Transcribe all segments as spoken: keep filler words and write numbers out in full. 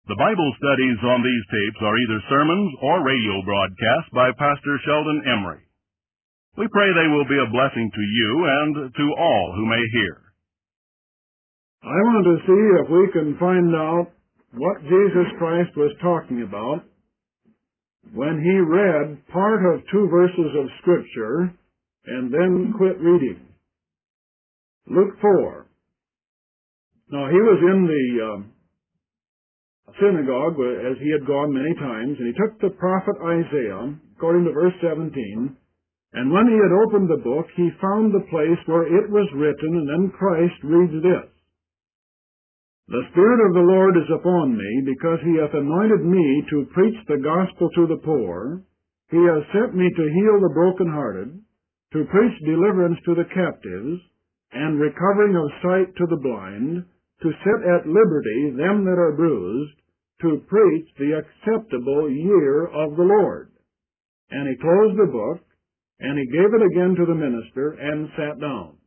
The Bible studies on these tapes are either sermons or radio broadcasts by Pastor Sheldon Emery. We pray they will be a blessing to you and to all who may hear. I want to see if we can find out what Jesus Christ was talking about when he read part of two verses of Scripture and then quit reading. Luke four. Now, he was in the uh, synagogue, as he had gone many times, and he took the prophet Isaiah, according to verse seventeen, and when he had opened the book, he found the place where it was written, and then Christ reads this: "The Spirit of the Lord is upon me, because he hath anointed me to preach the gospel to the poor. He has sent me to heal the brokenhearted, to preach deliverance to the captives, and recovering of sight to the blind, to set at liberty them that are bruised, to preach the acceptable year of the Lord." And he closed the book, and he gave it again to the minister, and sat down.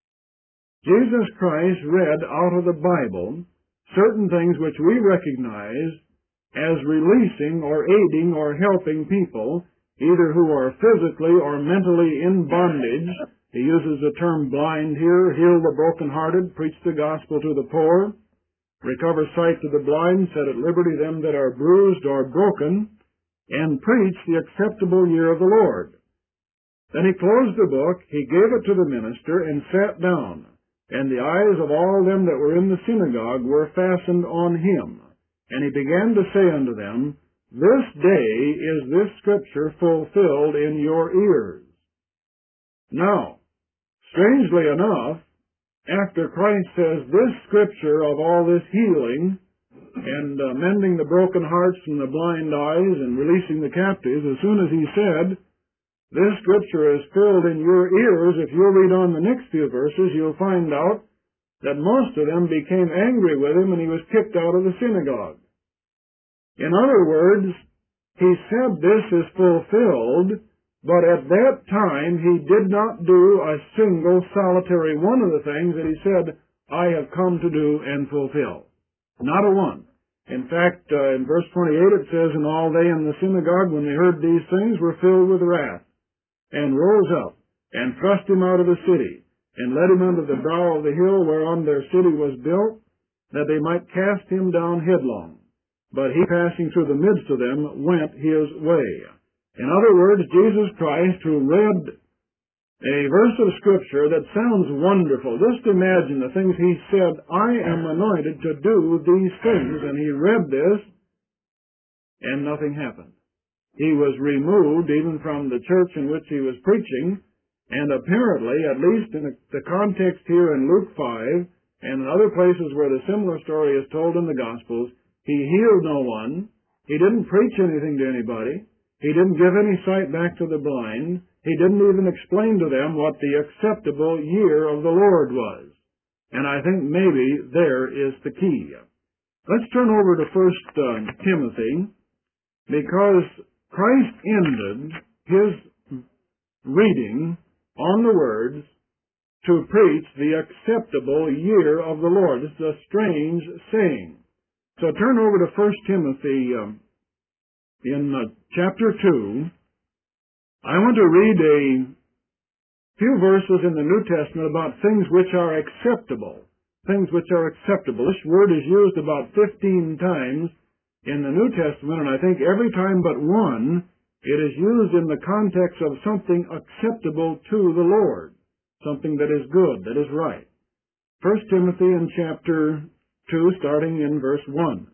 Jesus Christ read out of the Bible certain things which we recognize as releasing or aiding or helping people, either who are physically or mentally in bondage. He uses the term blind here: heal the brokenhearted, preach the gospel to the poor, recover sight to the blind, set at liberty them that are bruised or broken, and preach the acceptable year of the Lord. Then he closed the book, he gave it to the minister, and sat down. And the eyes of all them that were in the synagogue were fastened on him. And he began to say unto them, "This day is this scripture fulfilled in your ears." Now, strangely enough, after Christ says this scripture of all this healing and uh, mending the broken hearts and the blind eyes and releasing the captives, as soon as he said, "This scripture is filled in your ears," if you'll read on the next few verses, you'll find out that most of them became angry with him and he was kicked out of the synagogue. In other words, he said this is fulfilled, but at that time he did not do a single solitary one of the things that he said, "I have come to do and fulfill." Not a one. In fact, uh, in verse twenty-eight it says, "And all they in the synagogue, when they heard these things, were filled with wrath, and rose up, and thrust him out of the city, and led him unto the brow of the hill whereon their city was built, that they might cast him down headlong. But he, passing through the midst of them, went his way." In other words, Jesus Christ, who read a verse of Scripture that sounds wonderful, just imagine the things he said, "I am anointed to do these things," and he read this, and nothing happened. He was removed even from the church in which he was preaching, and apparently, at least in the context here in Luke five, and in other places where the similar story is told in the Gospels, he healed no one, he didn't preach anything to anybody, he didn't give any sight back to the blind, he didn't even explain to them what the acceptable year of the Lord was. And I think maybe there is the key. Let's turn over to First uh, Timothy, because Christ ended his reading on the words, "to preach the acceptable year of the Lord." This is a strange saying. So turn over to First Timothy um, in uh, chapter two. I want to read a few verses in the New Testament about things which are acceptable. Things which are acceptable. This word is used about fifteen times in the New Testament, and I think every time but one, it is used in the context of something acceptable to the Lord, something that is good, that is right. First Timothy in chapter two, starting in verse one.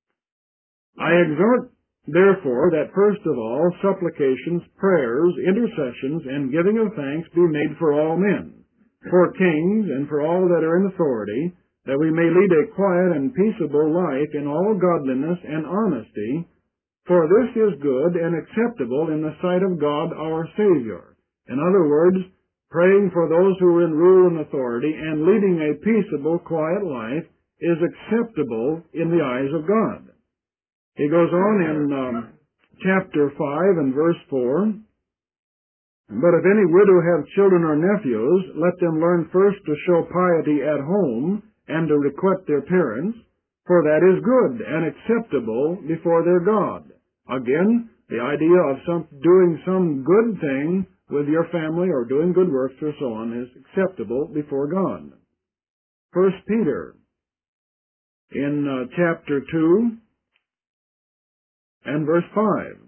"I exhort, therefore, that first of all supplications, prayers, intercessions, and giving of thanks be made for all men, for kings, and for all that are in authority, that we may lead a quiet and peaceable life in all godliness and honesty, for this is good and acceptable in the sight of God our Savior." In other words, praying for those who are in rule and authority and leading a peaceable, quiet life is acceptable in the eyes of God. He goes on in um, chapter five and verse four, "But if any widow have children or nephews, let them learn first to show piety at home, and to requite their parents, for that is good and acceptable before their God. Again, the idea of some, doing some good thing with your family or doing good works or so on is acceptable before God. First Peter, in uh, chapter two and verse five,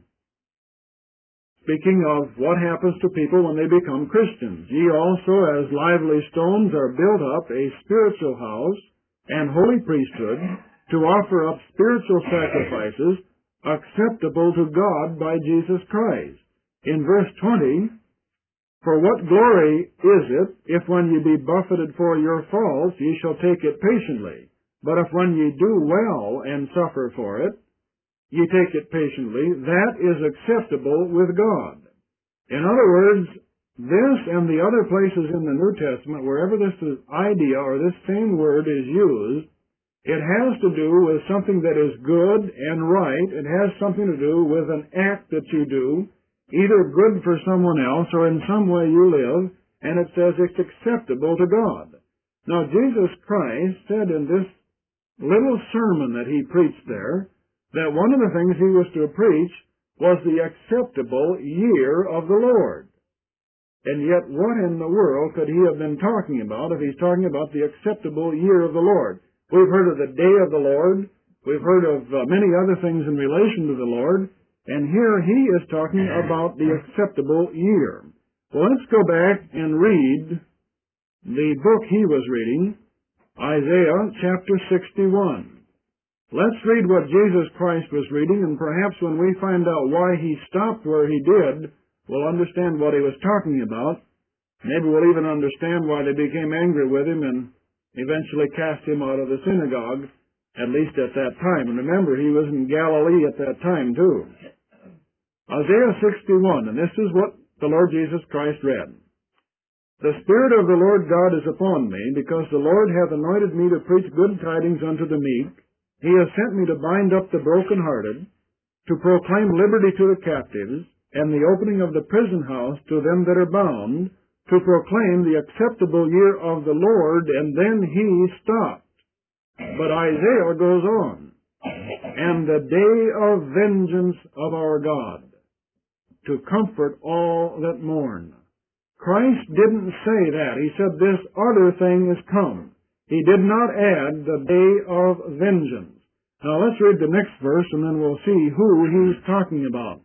speaking of what happens to people when they become Christians. Ye also, as lively stones, are built up a spiritual house and holy priesthood to offer up spiritual sacrifices acceptable to God by Jesus Christ. In verse twenty, for what glory is it, if when ye be buffeted for your faults, ye shall take it patiently? But if when ye do well and suffer for it, ye take it patiently, that is acceptable with God. In other words, this and the other places in the New Testament, wherever this idea or this same word is used, it has to do with something that is good and right. It has something to do with an act that you do, either good for someone else or in some way you live, and it says it's acceptable to God. Now, Jesus Christ said in this little sermon that he preached there, that one of the things he was to preach was the acceptable year of the Lord. And yet, what in the world could he have been talking about if he's talking about the acceptable year of the Lord? We've heard of the day of the Lord. We've heard of uh, many other things in relation to the Lord. And here he is talking about the acceptable year. Well, let's go back and read the book he was reading, Isaiah chapter sixty-one. Let's read what Jesus Christ was reading, and perhaps when we find out why he stopped where he did, we'll understand what he was talking about. Maybe we'll even understand why they became angry with him and eventually cast him out of the synagogue, at least at that time. And remember, he was in Galilee at that time, too. Isaiah sixty-one, and this is what the Lord Jesus Christ read. The Spirit of the Lord God is upon me, because the Lord hath anointed me to preach good tidings unto the meek. He has sent me to bind up the brokenhearted, to proclaim liberty to the captives, and the opening of the prison house to them that are bound, to proclaim the acceptable year of the Lord. And then he stopped. But Isaiah goes on. And the day of vengeance of our God, to comfort all that mourn. Christ didn't say that. He said this other thing is come. He did not add the day of vengeance. Now let's read the next verse and then we'll see who he's talking about.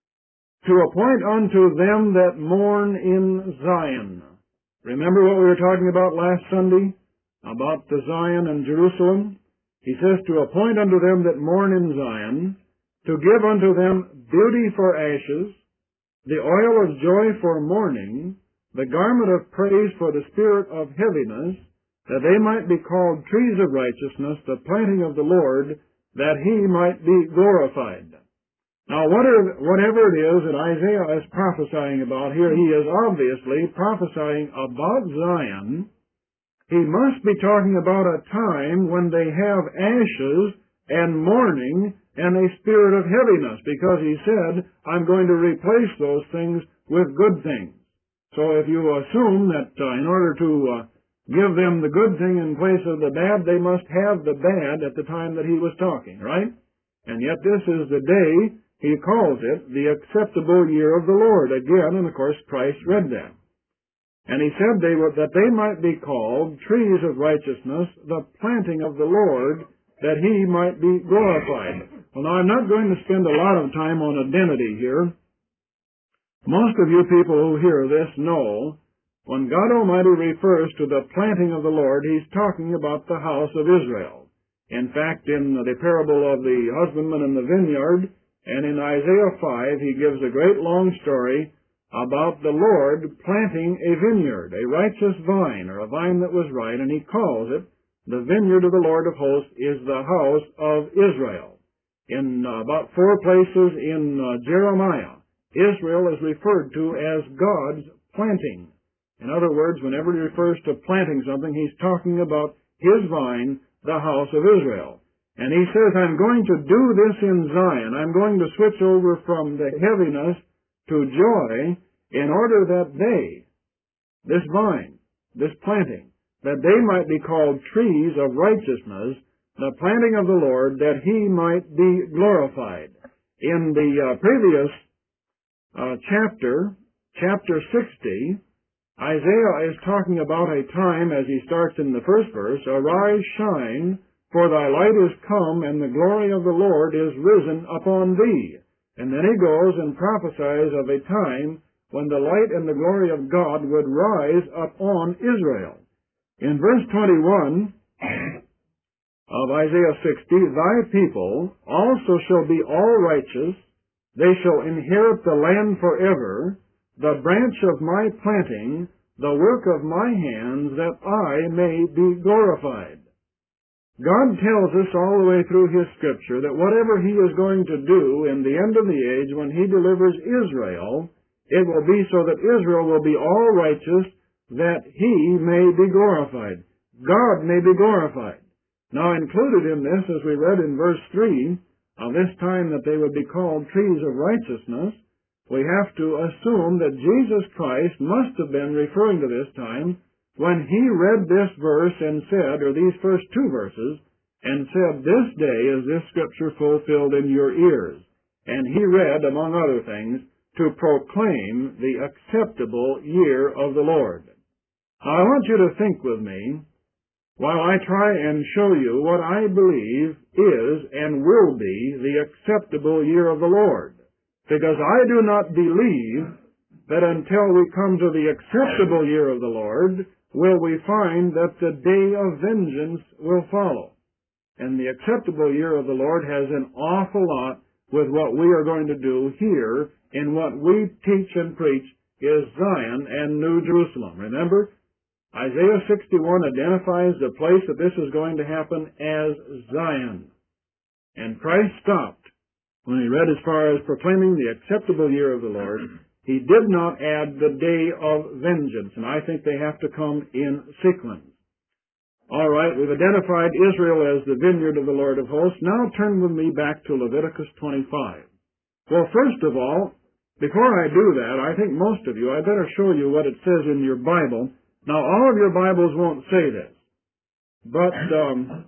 To appoint unto them that mourn in Zion. Remember what we were talking about last Sunday? About the Zion and Jerusalem? He says to appoint unto them that mourn in Zion, to give unto them beauty for ashes, the oil of joy for mourning, the garment of praise for the spirit of heaviness, that they might be called trees of righteousness, the planting of the Lord, that he might be glorified. Now, whatever it is that Isaiah is prophesying about here, he is obviously prophesying about Zion. He must be talking about a time when they have ashes and mourning and a spirit of heaviness, because he said, I'm going to replace those things with good things. So if you assume that uh, in order to uh, give them the good thing in place of the bad, they must have the bad at the time that he was talking, right? And yet this is the day, he calls it, the acceptable year of the Lord. Again, and of course Christ read that. And he said they were, that they might be called trees of righteousness, the planting of the Lord, that he might be glorified. Well, now I'm not going to spend a lot of time on identity here. Most of you people who hear this know when God Almighty refers to the planting of the Lord, he's talking about the house of Israel. In fact, in the parable of the husbandman and the vineyard, and in Isaiah five, he gives a great long story about the Lord planting a vineyard, a righteous vine, or a vine that was right, and he calls it, the vineyard of the Lord of hosts is the house of Israel. In uh, about four places in uh, Jeremiah, Israel is referred to as God's planting. In other words, whenever he refers to planting something, he's talking about his vine, the house of Israel. And he says, I'm going to do this in Zion. I'm going to switch over from the heaviness to joy in order that they, this vine, this planting, that they might be called trees of righteousness, the planting of the Lord, that he might be glorified. In the uh, previous uh, chapter, chapter sixty, Isaiah is talking about a time, as he starts in the first verse, "Arise, shine, for thy light is come, and the glory of the Lord is risen upon thee." And then he goes and prophesies of a time when the light and the glory of God would rise upon Israel. In verse twenty-one of Isaiah sixty, "Thy people also shall be all righteous, they shall inherit the land forever, the branch of my planting, the work of my hands, that I may be glorified." God tells us all the way through His Scripture that whatever He is going to do in the end of the age when He delivers Israel, it will be so that Israel will be all righteous, that He may be glorified. God may be glorified. Now, included in this, as we read in verse three, of this time that they would be called trees of righteousness, we have to assume that Jesus Christ must have been referring to this time when He read this verse and said, or these first two verses, and said, "This day is this Scripture fulfilled in your ears." And He read, among other things, to proclaim the acceptable year of the Lord. Now, I want you to think with me while I try and show you what I believe is and will be the acceptable year of the Lord. Because I do not believe that until we come to the acceptable year of the Lord will we find that the day of vengeance will follow. And the acceptable year of the Lord has an awful lot with what we are going to do here in what we teach and preach is Zion and New Jerusalem. Remember, Isaiah sixty-one identifies the place that this is going to happen as Zion. And Christ stopped when He read as far as proclaiming the acceptable year of the Lord. He did not add the day of vengeance, and I think they have to come in sequence. All right, we've identified Israel as the vineyard of the Lord of hosts. Now turn with me back to Leviticus twenty-five. Well, first of all, before I do that, I think most of you, I better show you what it says in your Bible. Now, all of your Bibles won't say this, but um,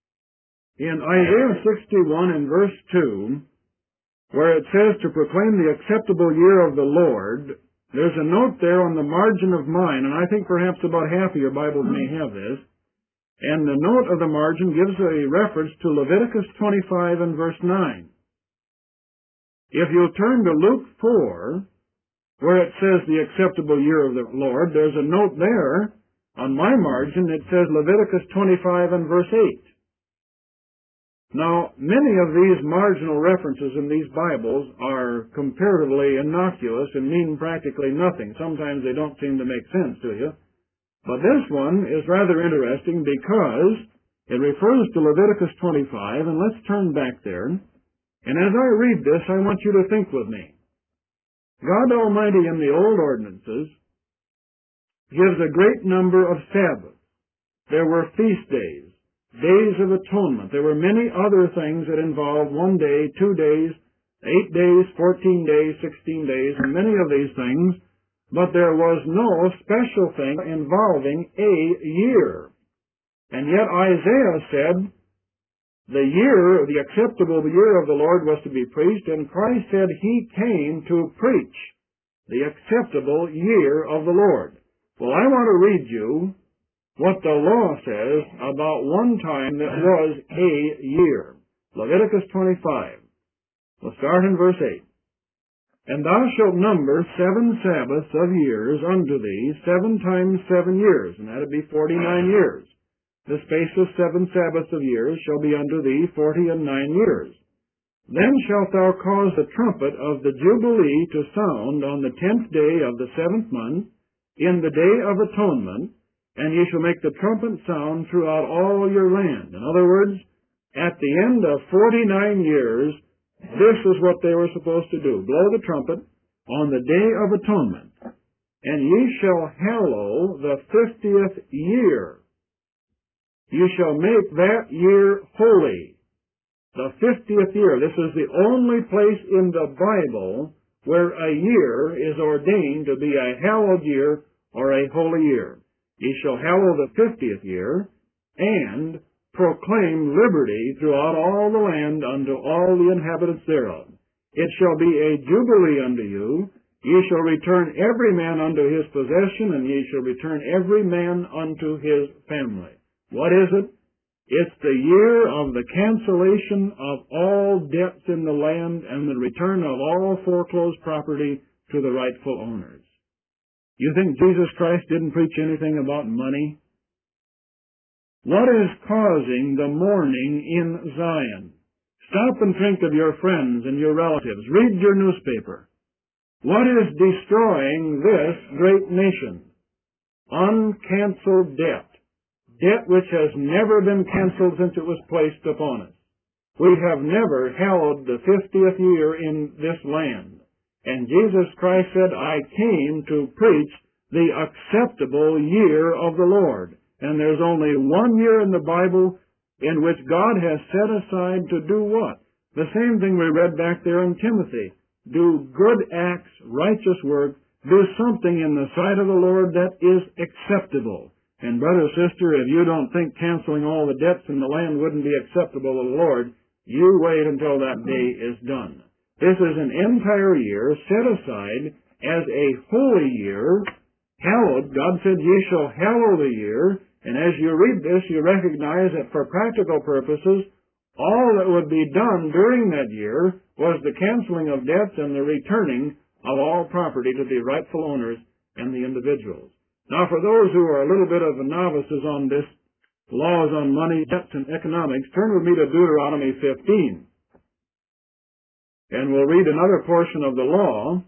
in Isaiah sixty-one and verse two, where it says to proclaim the acceptable year of the Lord, there's a note there on the margin of mine, and I think perhaps about half of your Bibles may have this, and the note of the margin gives a reference to Leviticus twenty-five and verse nine. If you'll turn to Luke four, where it says the acceptable year of the Lord, there's a note there on my margin that says Leviticus twenty-five and verse eight. Now, many of these marginal references in these Bibles are comparatively innocuous and mean practically nothing. Sometimes they don't seem to make sense to you. But this one is rather interesting because it refers to Leviticus twenty-five, and let's turn back there. And as I read this, I want you to think with me. God Almighty in the old ordinances gives a great number of Sabbaths. There were feast days, days of atonement. There were many other things that involved one day, two days, eight days, fourteen days, sixteen days, and many of these things, but there was no special thing involving a year. And yet Isaiah said the year, the acceptable year of the Lord was to be preached, and Christ said He came to preach the acceptable year of the Lord. Well, I want to read you what the law says about one time that was a year. Leviticus twenty-five. We'll start in verse eight. "And thou shalt number seven Sabbaths of years unto thee, seven times seven years," and that'd be forty-nine years. "The space of seven Sabbaths of years shall be unto thee forty and nine years. Then shalt thou cause the trumpet of the Jubilee to sound on the tenth day of the seventh month, in the day of atonement, and ye shall make the trumpet sound throughout all your land." In other words, at the end of forty-nine years, this is what they were supposed to do. Blow the trumpet on the day of atonement, and ye shall hallow the fiftieth year. You shall make that year holy. The fiftieth year. This is the only place in the Bible where a year is ordained to be a hallowed year or a holy year. Ye shall hallow the fiftieth year, and proclaim liberty throughout all the land unto all the inhabitants thereof. It shall be a jubilee unto you. Ye shall return every man unto his possession, and ye shall return every man unto his family. What is it? It's the year of the cancellation of all debts in the land and the return of all foreclosed property to the rightful owners. You think Jesus Christ didn't preach anything about money? What is causing the mourning in Zion? Stop and think of your friends and your relatives. Read your newspaper. What is destroying this great nation? Uncanceled debt. Debt which has never been canceled since it was placed upon us. We have never hallowed the fiftieth year in this land. And Jesus Christ said, I came to preach the acceptable year of the Lord. And there's only one year in the Bible in which God has set aside to do what? The same thing we read back there in Timothy. Do good acts, righteous work, do something in the sight of the Lord that is acceptable. And brother, sister, if you don't think canceling all the debts in the land wouldn't be acceptable to the Lord, you wait until that day is done. This is an entire year set aside as a holy year, hallowed. God said, ye shall hallow the year. And as you read this, you recognize that for practical purposes, all that would be done during that year was the canceling of debts and the returning of all property to the rightful owners and the individuals. Now, for those who are a little bit of novices on this, laws on money, debts, and economics, turn with me to Deuteronomy fifteen. And we'll read another portion of the law.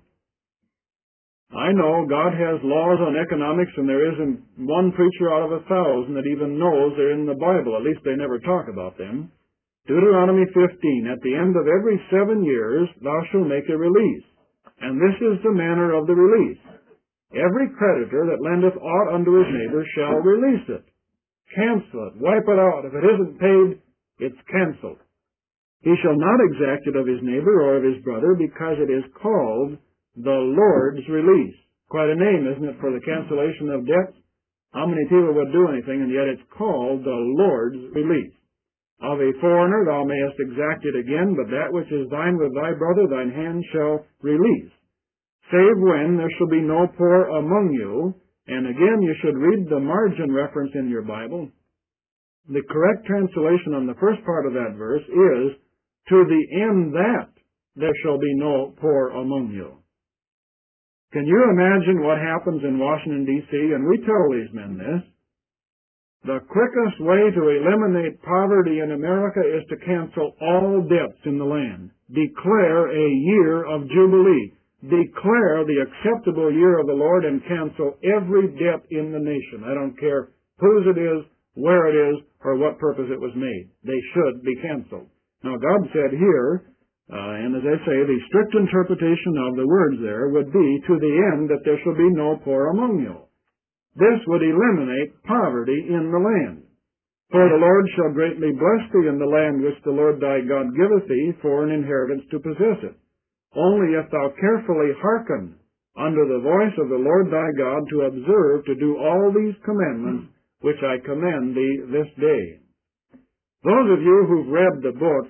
I know God has laws on economics, and there isn't one preacher out of a thousand that even knows they're in the Bible. At least they never talk about them. Deuteronomy fifteen, at the end of every seven years thou shalt make a release. And this is the manner of the release. Every creditor that lendeth aught unto his neighbor shall release it. Cancel it. Wipe it out. If it isn't paid, it's canceled. He shall not exact it of his neighbor or of his brother, because it is called the Lord's release. Quite a name, isn't it, for the cancellation of debts? How many people would do anything, and yet it's called the Lord's release. Of a foreigner thou mayest exact it again, but that which is thine with thy brother thine hand shall release. Save when there shall be no poor among you. And again, you should read the margin reference in your Bible. The correct translation on the first part of that verse is, to the end that there shall be no poor among you. Can you imagine what happens in Washington, D C? And we tell these men this. The quickest way to eliminate poverty in America is to cancel all debts in the land. Declare a year of jubilee. Declare the acceptable year of the Lord and cancel every debt in the nation. I don't care whose it is, where it is, or what purpose it was made. They should be canceled. Now, God said here, uh, and as I say, the strict interpretation of the words there would be, to the end that there shall be no poor among you. This would eliminate poverty in the land. For the Lord shall greatly bless thee in the land which the Lord thy God giveth thee for an inheritance to possess it. Only if thou carefully hearken unto the voice of the Lord thy God to observe to do all these commandments which I command thee this day. Those of you who've read the book,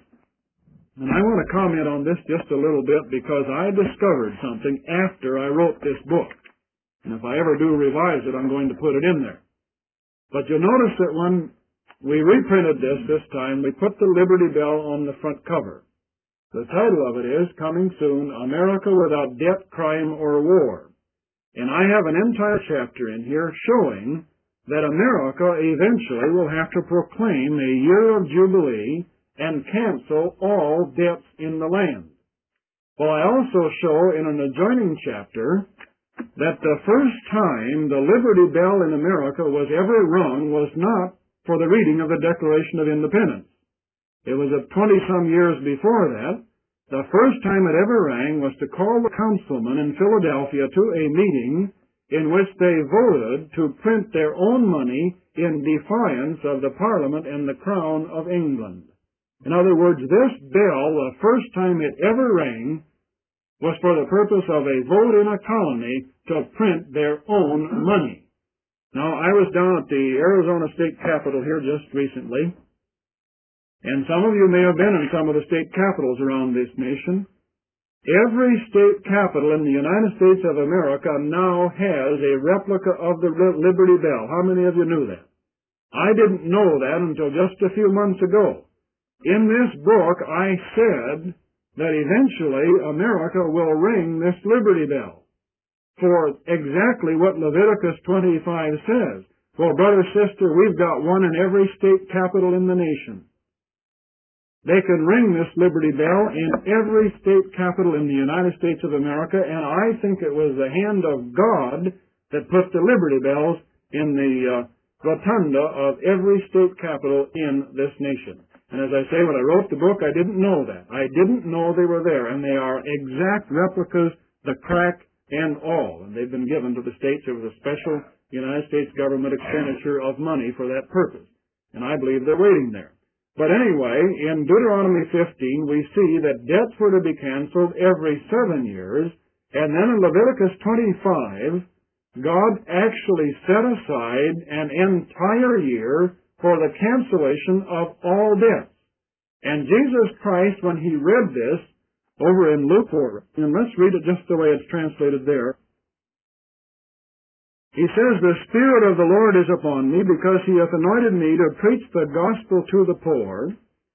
and I want to comment on this just a little bit because I discovered something after I wrote this book. And if I ever do revise it, I'm going to put it in there. But you'll notice that when we reprinted this this time, we put the Liberty Bell on the front cover. The title of it is, Coming Soon, America Without Debt, Crime, or War. And I have an entire chapter in here showing that America eventually will have to proclaim a year of jubilee and cancel all debts in the land. Well, I also show in an adjoining chapter that the first time the Liberty Bell in America was ever rung was not for the reading of the Declaration of Independence. It was twenty-some years before that. The first time it ever rang was to call the councilmen in Philadelphia to a meeting in which they voted to print their own money in defiance of the Parliament and the Crown of England. In other words, this bell, the first time it ever rang, was for the purpose of a vote in a colony to print their own money. Now, I was down at the Arizona State Capitol here just recently, And some of you may have been in some of the state capitals around this nation. Every state capital in the United States of America now has a replica of the Liberty Bell. How many of you knew that? I didn't know that until just a few months ago. In this book, I said that eventually America will ring this Liberty Bell for exactly what Leviticus twenty-five says. Well, brother, sister, we've got one in every state capital in the nation. They can ring this Liberty Bell in every state capital in the United States of America, and I think it was the hand of God that put the Liberty Bells in the uh, rotunda of every state capital in this nation. And as I say, when I wrote the book, I didn't know that. I didn't know they were there, and they are exact replicas, the crack and all. And they've been given to the states. There was a special United States government expenditure of money for that purpose. And I believe they're waiting there. But anyway, in Deuteronomy fifteen, we see that debts were to be canceled every seven years, and then in Leviticus twenty-five, God actually set aside an entire year for the cancellation of all debts. And Jesus Christ, when he read this over in Luke four, and let's read it just the way it's translated there. He says, "The Spirit of the Lord is upon me, because he hath anointed me to preach the gospel to the poor.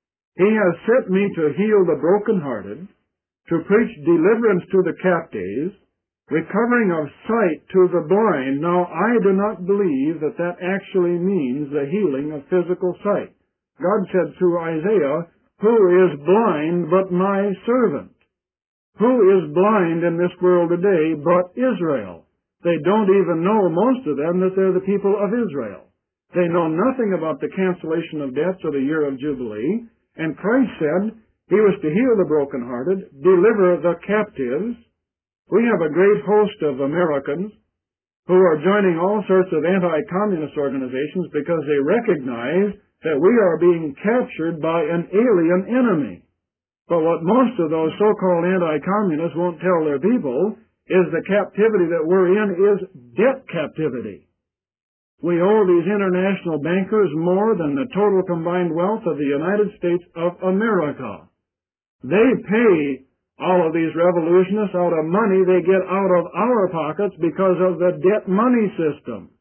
He has sent me to heal the brokenhearted, to preach deliverance to the captives, recovering of sight to the blind." Now, I do not believe that that actually means the healing of physical sight. God said through Isaiah, "Who is blind but my servant?" Who is blind in this world today but Israel? They don't even know, most of them, that they're the people of Israel. They know nothing about the cancellation of debts or the year of Jubilee. And Christ said he was to heal the brokenhearted, deliver the captives. We have a great host of Americans who are joining all sorts of anti-communist organizations because they recognize that we are being captured by an alien enemy. But what most of those so-called anti-communists won't tell their people is the captivity that we're in is debt captivity. We owe these international bankers more than the total combined wealth of the United States of America. They pay all of these revolutionists out of money they get out of our pockets because of the debt money system.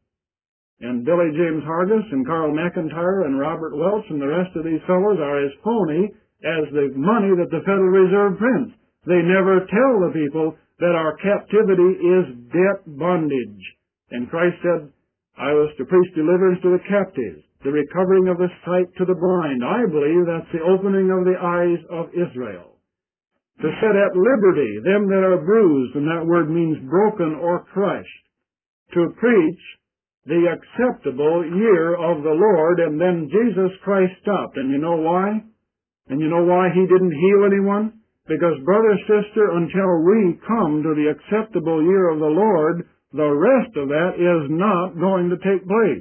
And Billy James Hargis and Carl McIntyre and Robert Welch and the rest of these fellows are as phony as the money that the Federal Reserve prints. They never tell the people that our captivity is debt bondage. And Christ said, I was to preach deliverance to the captives, the recovering of the sight to the blind. I believe that's the opening of the eyes of Israel. To set at liberty them that are bruised, and that word means broken or crushed. To preach the acceptable year of the Lord, and then Jesus Christ stopped. And you know why? And you know why he didn't heal anyone? Because, brother, sister, until we come to the acceptable year of the Lord, the rest of that is not going to take place.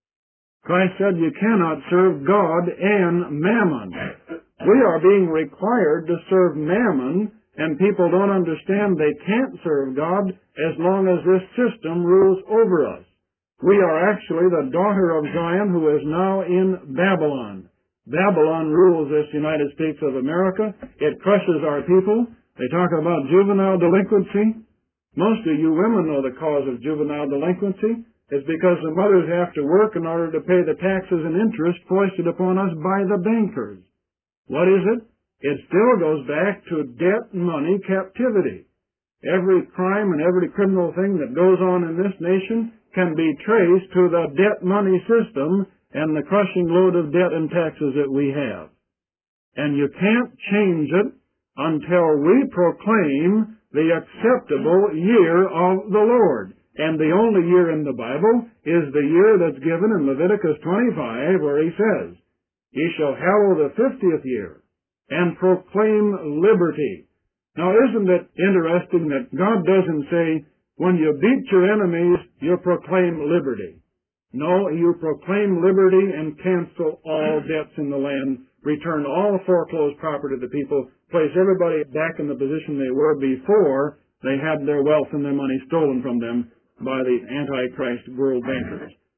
Christ said you cannot serve God and mammon. We are being required to serve mammon, and people don't understand they can't serve God as long as this system rules over us. We are actually the daughter of Zion who is now in Babylon. Babylon rules this United States of America. It crushes our people. They talk about juvenile delinquency. Most of you women know the cause of juvenile delinquency. It's because the mothers have to work in order to pay the taxes and interest foisted upon us by the bankers. What is it? It still goes back to debt money captivity. Every crime and every criminal thing that goes on in this nation can be traced to the debt money system and the crushing load of debt and taxes that we have. And you can't change it until we proclaim the acceptable year of the Lord. And the only year in the Bible is the year that's given in Leviticus twenty-five, where he says, Ye shall hallow the fiftieth year, and proclaim liberty. Now, isn't it interesting that God doesn't say, when you beat your enemies, you proclaim liberty. No, you proclaim liberty and cancel all debts in the land, return all foreclosed property to the people, place everybody back in the position they were before they had their wealth and their money stolen from them by the Antichrist world bankers.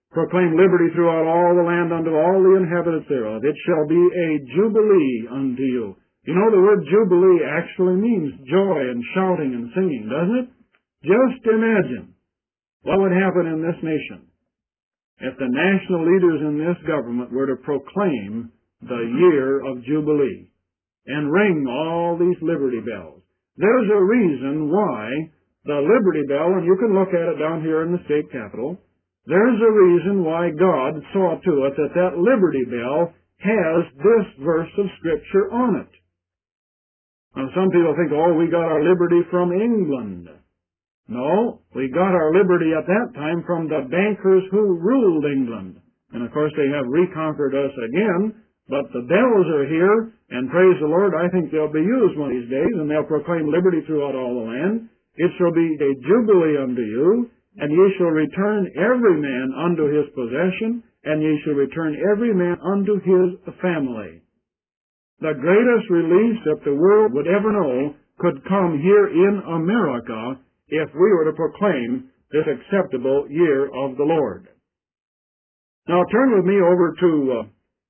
proclaim liberty throughout all the land unto all the inhabitants thereof. It shall be a jubilee unto you. You know, the word jubilee actually means joy and shouting and singing, doesn't it? Just imagine what would happen in this nation if the national leaders in this government were to proclaim the year of Jubilee and ring all these Liberty bells. There's a reason why the Liberty Bell, and you can look at it down here in the state capitol, there's a reason why God saw to it that that Liberty Bell has this verse of Scripture on it. Now, some people think, oh, we got our liberty from England. No, we got our liberty at that time from the bankers who ruled England. And, of course, they have reconquered us again, but the bells are here, and praise the Lord, I think they'll be used one of these days, and they'll proclaim liberty throughout all the land. It shall be a jubilee unto you, and ye shall return every man unto his possession, and ye shall return every man unto his family. The greatest release that the world would ever know could come here in America if we were to proclaim this acceptable year of the Lord. Now turn with me over to uh,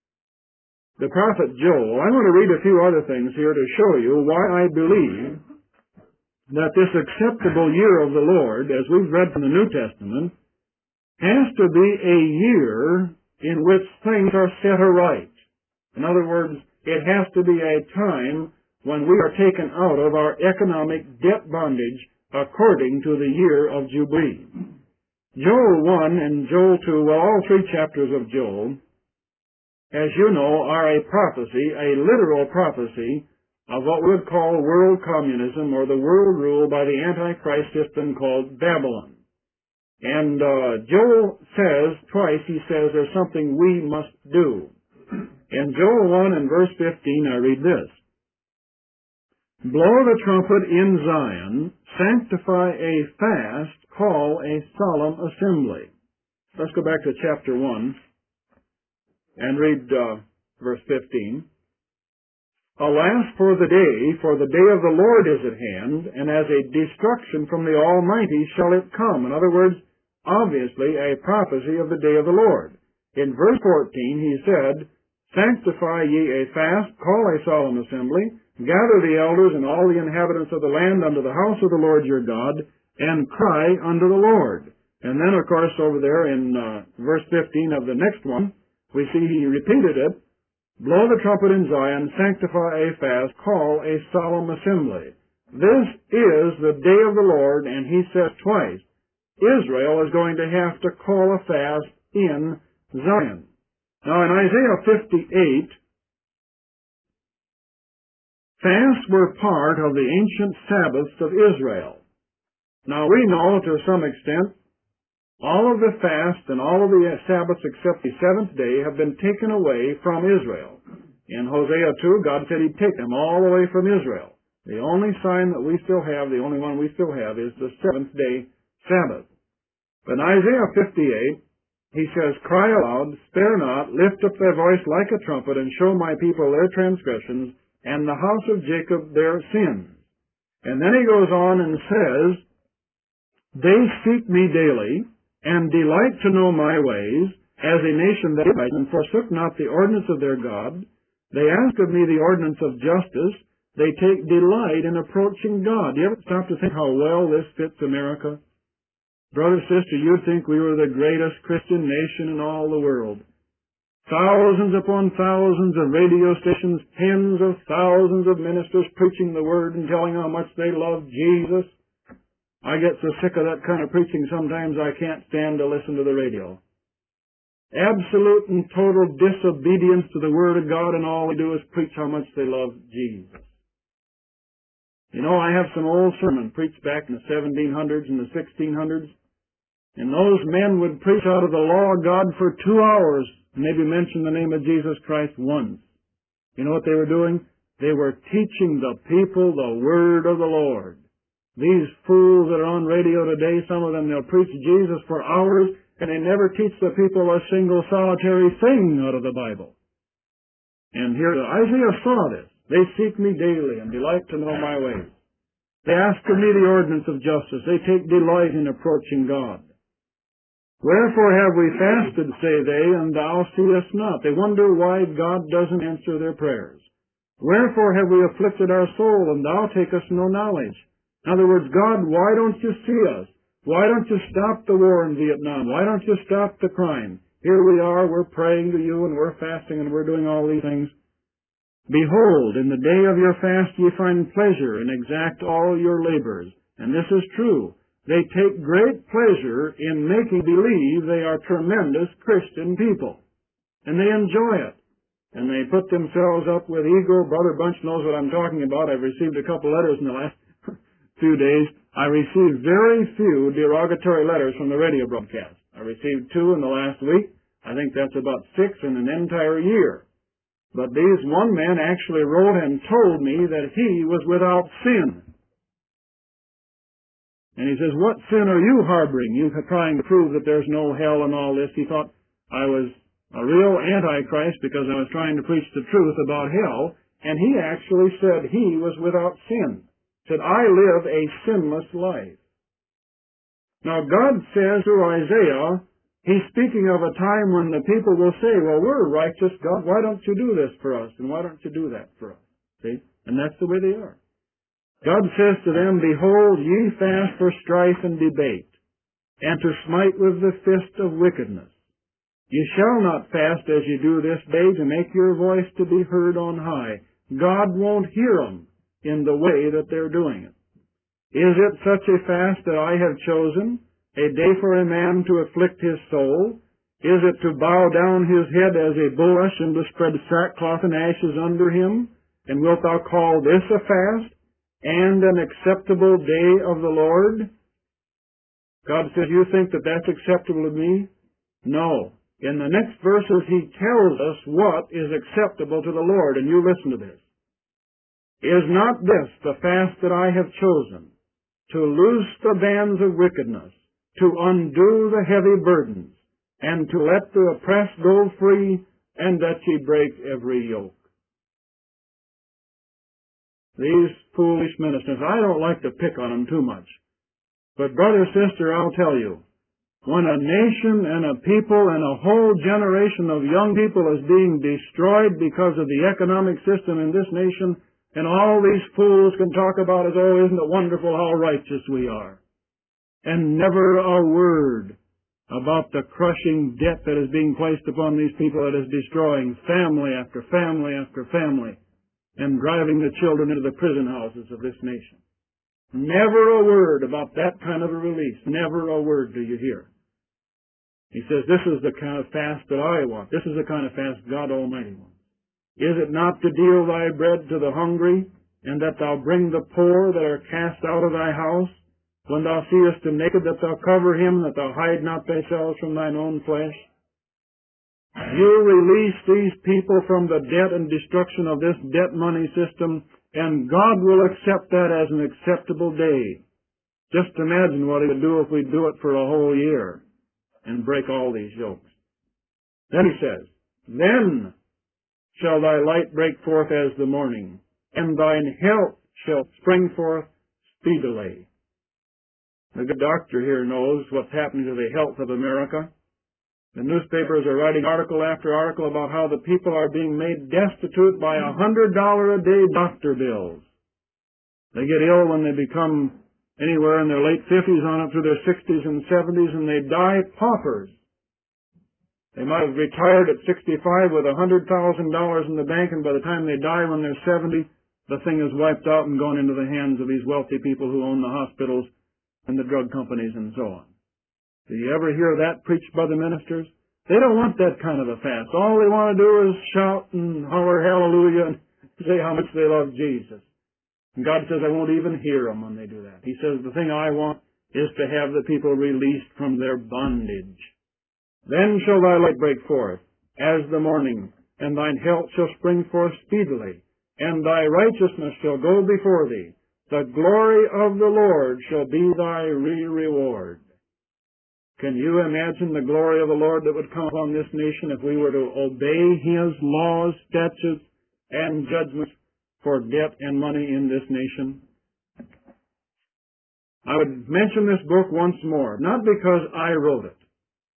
the prophet Joel. I'm going to read a few other things here to show you why I believe that this acceptable year of the Lord, as we've read from the New Testament, has to be a year in which things are set aright. In other words, it has to be a time when we are taken out of our economic debt bondage according to the year of Jubilee. Joel one and Joel two, well, all three chapters of Joel, as you know, are a prophecy, a literal prophecy of what we would call world communism or the world rule by the Antichrist system called Babylon. And uh, Joel says, twice he says, there's something we must do. In Joel one and verse fifteen, I read this. Blow the trumpet in Zion, sanctify a fast, call a solemn assembly. Let's go back to chapter one and read uh, verse fifteen. Alas for the day, for the day of the Lord is at hand, and as a destruction from the Almighty shall it come. In other words, obviously a prophecy of the day of the Lord. In verse fourteen he said, Sanctify ye a fast, call a solemn assembly, gather the elders and all the inhabitants of the land unto the house of the Lord your God, and cry unto the Lord. And then, of course, over there in uh, verse fifteen of the next one, we see he repeated it, Blow the trumpet in Zion, sanctify a fast, call a solemn assembly. This is the day of the Lord, and he says twice, Israel is going to have to call a fast in Zion. Now, in Isaiah fifty-eight, fasts were part of the ancient Sabbaths of Israel. Now, we know to some extent all of the fasts and all of the Sabbaths except the seventh day have been taken away from Israel. In Hosea two, God said he'd take them all away from Israel. The only sign that we still have, the only one we still have, is the seventh day Sabbath. But in Isaiah fifty-eight, he says, Cry aloud, spare not, lift up thy voice like a trumpet, and show my people their transgressions, and the house of Jacob their sins. And then he goes on and says, They seek me daily, and delight to know my ways, as a nation that delights and forsook not the ordinance of their God. They ask of me the ordinance of justice. They take delight in approaching God. Do you ever stop to think how well this fits America? Brother, sister, you'd think we were the greatest Christian nation in all the world. Thousands upon thousands of radio stations, tens of thousands of ministers preaching the Word and telling how much they love Jesus. I get so sick of that kind of preaching sometimes I can't stand to listen to the radio. Absolute and total disobedience to the Word of God, and all they do is preach how much they love Jesus. You know, I have some old sermon preached back in the seventeen hundreds and the sixteen hundreds. And those men would preach out of the law of God for two hours, maybe mention the name of Jesus Christ once. You know what they were doing? They were teaching the people the word of the Lord. These fools that are on radio today, some of them, they'll preach Jesus for hours, and they never teach the people a single solitary thing out of the Bible. And here, Isaiah saw this. They seek me daily and delight to know my ways. They ask of me the ordinance of justice. They take delight in approaching God. Wherefore have we fasted, say they, and thou seest not? They wonder why God doesn't answer their prayers. Wherefore have we afflicted our soul, and thou takest no knowledge? In other words, God, why don't you see us? Why don't you stop the war in Vietnam? Why don't you stop the crime? Here we are, we're praying to you, and we're fasting, and we're doing all these things. Behold, in the day of your fast ye find pleasure, and exact all your labors. And this is true. They take great pleasure in making believe they are tremendous Christian people. And they enjoy it. And they put themselves up with ego. Brother Bunch knows what I'm talking about. I've received a couple letters in the last few days. I received very few derogatory letters from the radio broadcast. I received two in the last week. I think that's about six in an entire year. But these one man actually wrote and told me that he was without sin. And he says, what sin are you harboring? You are trying to prove that there's no hell and all this. He thought I was a real antichrist because I was trying to preach the truth about hell. And he actually said he was without sin. Said, I live a sinless life. Now God says through Isaiah, he's speaking of a time when the people will say, well, we're righteous, God. Why don't you do this for us? And why don't you do that for us? See? And that's the way they are. God says to them, behold, ye fast for strife and debate, and to smite with the fist of wickedness. Ye shall not fast as ye do this day to make your voice to be heard on high. God won't hear them in the way that they're doing it. Is it such a fast that I have chosen, a day for a man to afflict his soul? Is it to bow down his head as a bulrush and to spread sackcloth and ashes under him? And wilt thou call this a fast? And an acceptable day of the Lord? God says, you think that that's acceptable to me? No. In the next verses, he tells us what is acceptable to the Lord, and you listen to this. Is not this the fast that I have chosen, to loose the bands of wickedness, to undo the heavy burdens, and to let the oppressed go free, and that ye break every yoke? These foolish ministers, I don't like to pick on them too much. But brother, sister, I'll tell you, when a nation and a people and a whole generation of young people is being destroyed because of the economic system in this nation, and all these fools can talk about is, oh, isn't it wonderful how righteous we are? And never a word about the crushing debt that is being placed upon these people that is destroying family after family after family, and driving the children into the prison houses of this nation. Never a word about that kind of a release. Never a word do you hear. He says, this is the kind of fast that I want. This is the kind of fast God Almighty wants. Is it not to deal thy bread to the hungry, and that thou bring the poor that are cast out of thy house? When thou seest the naked, that thou cover him, that thou hide not thyself from thine own flesh? You release these people from the debt and destruction of this debt money system, and God will accept that as an acceptable day. Just imagine what he would do if we do it for a whole year and break all these yokes. Then he says, then shall thy light break forth as the morning, and thine health shall spring forth speedily. The good doctor here knows what's happening to the health of America. The newspapers are writing article after article about how the people are being made destitute by a hundred dollar a day doctor bills. They get ill when they become anywhere in their late fifties on up through their sixties and seventies, and they die paupers. They might have retired at sixty-five with a hundred thousand dollars in the bank, and by the time they die when they're seventy, the thing is wiped out and gone into the hands of these wealthy people who own the hospitals and the drug companies and so on. Do you ever hear that preached by the ministers? They don't want that kind of a fast. All they want to do is shout and holler hallelujah and say how much they love Jesus. And God says, I won't even hear them when they do that. He says, the thing I want is to have the people released from their bondage. Then shall thy light break forth as the morning, and thine health shall spring forth speedily, and thy righteousness shall go before thee. The glory of the Lord shall be thy re-reward. Can you imagine the glory of the Lord that would come upon this nation if we were to obey His laws, statutes, and judgments for debt and money in this nation? I would mention this book once more, not because I wrote it,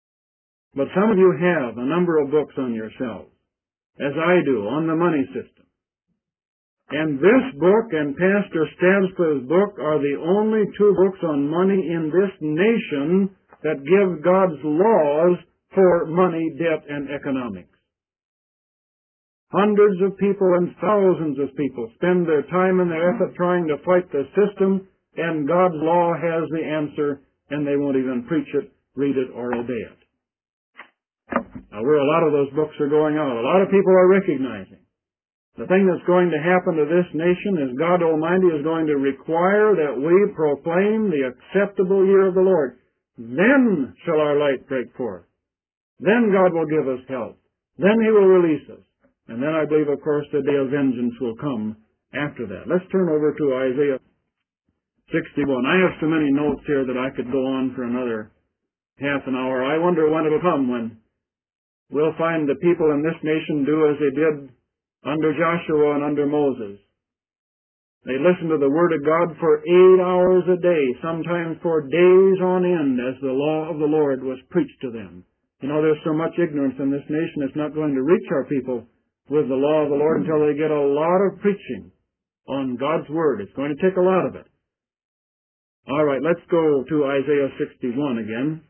But some of you have a number of books on your shelves, as I do, on the money system. And this book and Pastor Stabscliff's book are the only two books on money in this nation that give God's laws for money, debt, and economics. Hundreds of people and thousands of people spend their time and their effort trying to fight the system, and God's law has the answer, and they won't even preach it, read it, or obey it. Now, where a lot of those books are going out, a lot of people are recognizing the thing that's going to happen to this nation is God Almighty is going to require that we proclaim the acceptable year of the Lord. Then shall our light break forth. Then God will give us help. Then He will release us. And then I believe, of course, the day of vengeance will come after that. Let's turn over to Isaiah sixty-one. I have so many notes here that I could go on for another half an hour. I wonder when it will come when we'll find the people in this nation do as they did under Joshua and under Moses. They listened to the Word of God for eight hours a day, sometimes for days on end, as the law of the Lord was preached to them. You know, there's so much ignorance in this nation, it's not going to reach our people with the law of the Lord until they get a lot of preaching on God's Word. It's going to take a lot of it. All right, let's go to Isaiah sixty-one again.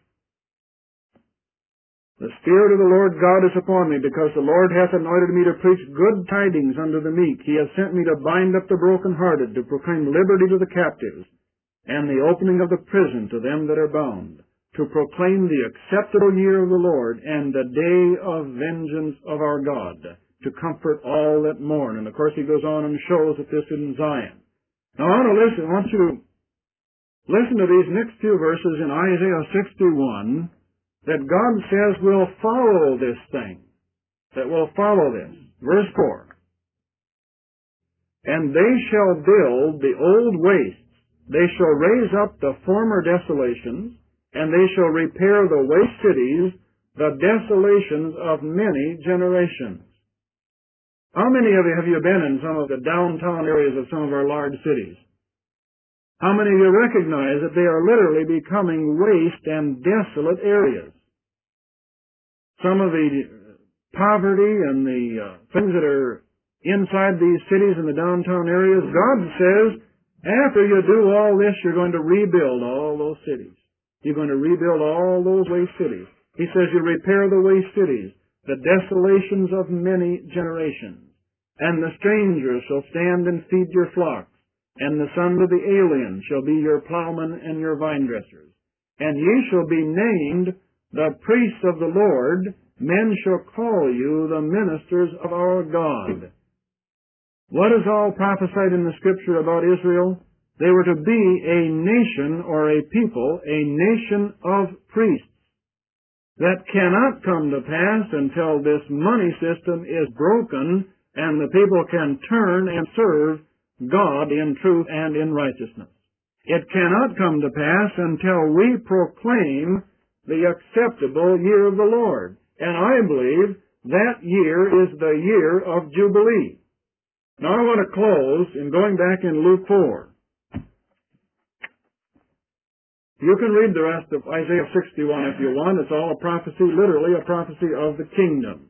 The Spirit of the Lord God is upon me, because the Lord hath anointed me to preach good tidings unto the meek. He hath sent me to bind up the brokenhearted, to proclaim liberty to the captives, and the opening of the prison to them that are bound, to proclaim the acceptable year of the Lord, and the day of vengeance of our God, to comfort all that mourn. And of course he goes on and shows that this is in Zion. Now I want to listen, I want you to listen to these next few verses in Isaiah sixty-one, that God says will follow this thing, that will follow this. Verse four. And they shall build the old wastes, they shall raise up the former desolations, and they shall repair the waste cities, the desolations of many generations. How many of you have you been in some of the downtown areas of some of our large cities? How many of you recognize that they are literally becoming waste and desolate areas? Some of the poverty and the uh, things that are inside these cities and the downtown areas, God says, after you do all this, you're going to rebuild all those cities. You're going to rebuild all those waste cities. He says you repair the waste cities, the desolations of many generations. And the strangers shall stand and feed your flocks, and the sons of the alien shall be your plowmen and your vine dressers. And ye shall be named the priests of the Lord, men shall call you the ministers of our God. What is all prophesied in the Scripture about Israel? They were to be a nation or a people, a nation of priests. That cannot come to pass until this money system is broken and the people can turn and serve God in truth and in righteousness. It cannot come to pass until we proclaim the acceptable year of the Lord. And I believe that year is the year of Jubilee. Now I want to close in going back in Luke four. You can read the rest of Isaiah sixty-one if you want. It's all a prophecy, literally a prophecy of the kingdom.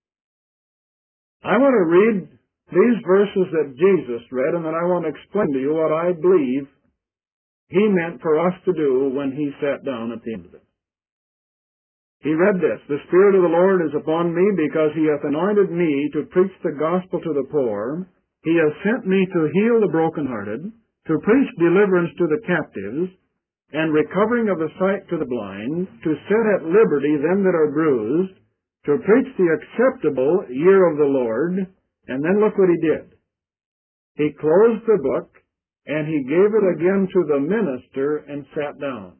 I want to read these verses that Jesus read, and then I want to explain to you what I believe He meant for us to do when He sat down at the end of it. He read this, "The Spirit of the Lord is upon me, because He hath anointed me to preach the gospel to the poor. He hath sent me to heal the brokenhearted, to preach deliverance to the captives, and recovering of the sight to the blind, to set at liberty them that are bruised, to preach the acceptable year of the Lord." And then look what He did. He closed the book, and He gave it again to the minister and sat down.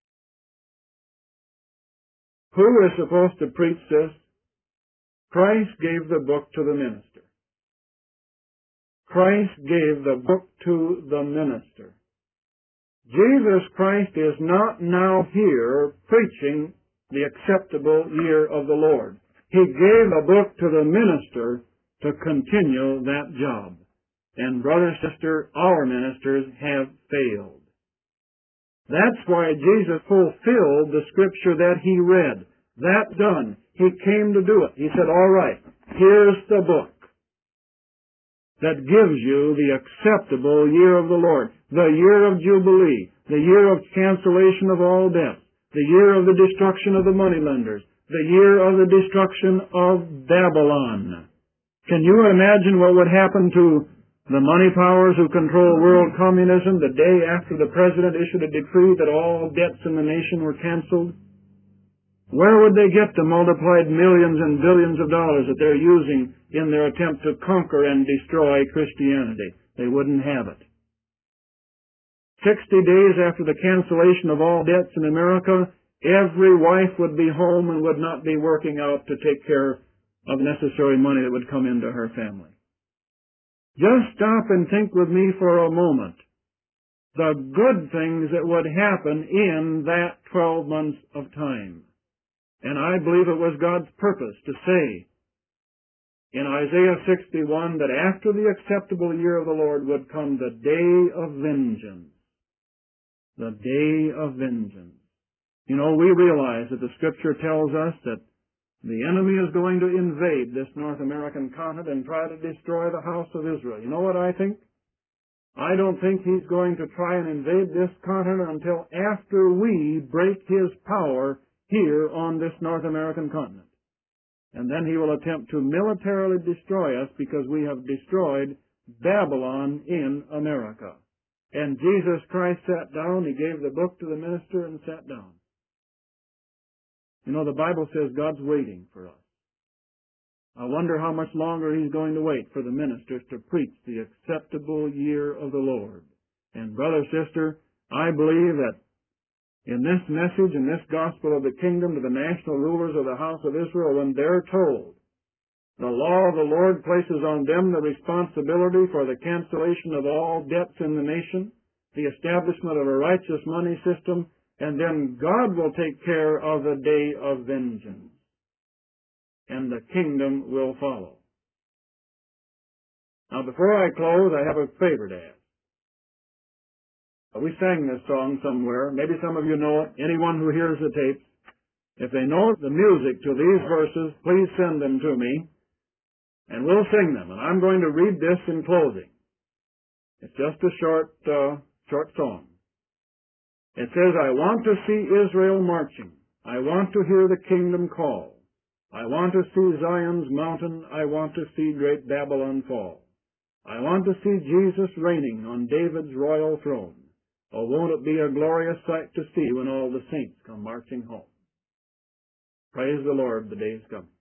Who is supposed to preach this? Christ gave the book to the minister. Christ gave the book to the minister. Jesus Christ is not now here preaching the acceptable year of the Lord. He gave a book to the minister to continue that job. And brother, sister, our ministers have failed. That's why Jesus fulfilled the scripture that He read. that done. He came to do it. He said, all right, here's the book that gives you the acceptable year of the Lord, the year of Jubilee, the year of cancellation of all debts, the year of the destruction of the moneylenders, the year of the destruction of Babylon. Can you imagine what would happen to the money powers who control world communism the day after the president issued a decree that all debts in the nation were canceled? Where would they get the multiplied millions and billions of dollars that they're using in their attempt to conquer and destroy Christianity? They wouldn't have it. Sixty days after the cancellation of all debts in America, every wife would be home and would not be working out to take care of necessary money that would come into her family. Just stop and think with me for a moment the good things that would happen in that twelve months of time. And I believe it was God's purpose to say in Isaiah sixty-one that after the acceptable year of the Lord would come the day of vengeance. The day of vengeance. You know, we realize that the Scripture tells us that the enemy is going to invade this North American continent and try to destroy the house of Israel. You know what I think? I don't think he's going to try and invade this continent until after we break his power here on this North American continent. And then he will attempt to militarily destroy us because we have destroyed Babylon in America. And Jesus Christ sat down, he gave the book to the minister and sat down. You know, the Bible says God's waiting for us. I wonder how much longer he's going to wait for the ministers to preach the acceptable year of the Lord. And brother, sister, I believe that in this message, in this gospel of the kingdom to the national rulers of the house of Israel, when they're told the law of the Lord places on them the responsibility for the cancellation of all debts in the nation, the establishment of a righteous money system, and then God will take care of the day of vengeance, and the kingdom will follow. Now, before I close, I have a favor to ask. We sang this song somewhere. Maybe some of you know it. Anyone who hears the tapes, if they know the music to these verses, please send them to me, and we'll sing them. And I'm going to read this in closing. It's just a short, uh, short song. It says, I want to see Israel marching. I want to hear the kingdom call. I want to see Zion's mountain. I want to see great Babylon fall. I want to see Jesus reigning on David's royal throne. Oh, won't it be a glorious sight to see when all the saints come marching home? Praise the Lord, the day is coming.